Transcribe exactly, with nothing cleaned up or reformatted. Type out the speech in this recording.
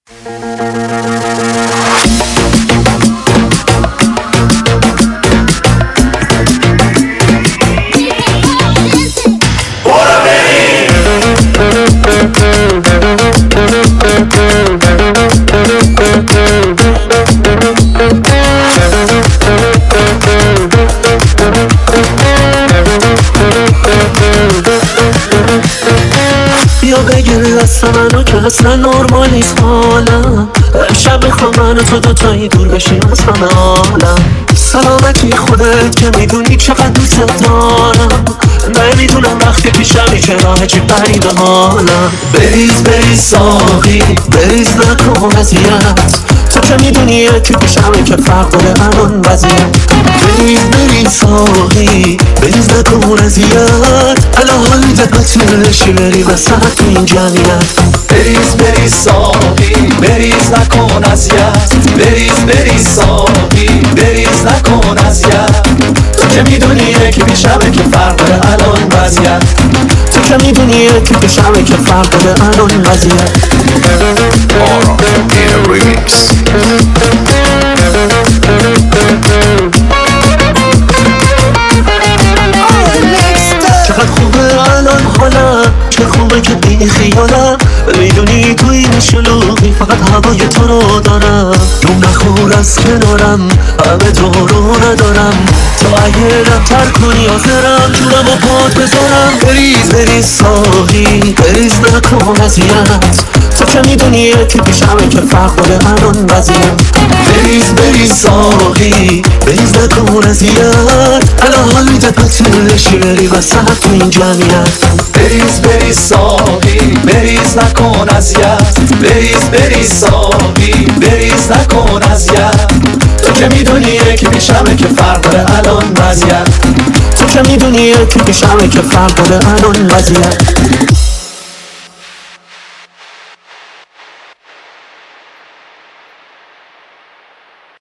بیا بگیر دست منو که اصلا نرمال نیست حالم. امشب میخوام من و تو دوتایی دور بشیم از همه عالم. سلامتی خودت که میدونی چقدر دوست دارم. نمیدونم وقتی پیشمی که راه چی پری به حالم. بریز بریز ساقی بریز نکن اذیت، تو که میدونی یکی پیشمی که فرق داره الان وضعیت. بریز بریز ساقی بریز نکن اذیت، الان حالی دقتشی بری وسط تو این جمعیت. بریز بریز ساقی بریز نکن اذیت، بریز بریز ساقی بریز نکن اذیت، تو که میدونی یکی پیشمه که فرق داره الان وضعیت، تو که میدونی یکی پیشمه که فرق داره الان وضعیت. Aura in a remix. چقدر خوبه الان حالم، چه خوبه که بی خیالم. میدونی تو این شلوغی فقط هوای تو رو دارم. دوم نخور از کنارم همه تو رو ندارم. تو اگه رفتر کنی آخرم جونم و پات بذارم. بریز بریز ساقی بریز نکن اذیت، تو که میدونی یکی پیشمه که فرق داره الان وضعیت. بریز بریز ساقی بریز نکن اذیت، الان حال میده پتلشی بری وسط تو این جمعیت. بریز بریز ساقی بریز نکن اذیت، بریز بریز ساقی بریز نکن اذیت، تو که میدونی یکی پیشمه که فرق داره الان وضعیت، تو که میدونی یکی پیشمه که فرق داره الان وضعیت.